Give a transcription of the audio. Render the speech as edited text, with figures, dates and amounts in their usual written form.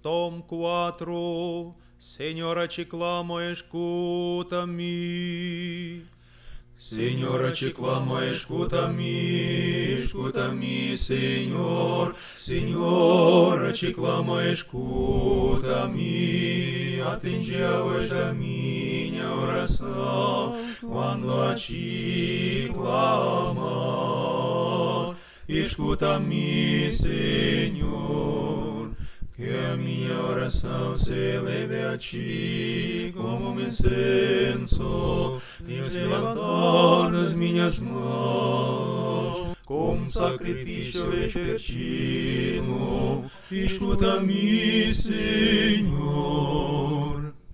Tom 4. Senhora, te clamo, escuta-me. Senhora, te clamo, escuta-me, Senhor. Senhora, te clamo, escuta-me. Atende a voz da minha oração quando a ti clamar. Escuta-me, Senhor, que a minha oração se eleve a ti como um incenso. Tenho levantado as minhas mãos como sacrifício vespertino. Escuta-me, Senhor.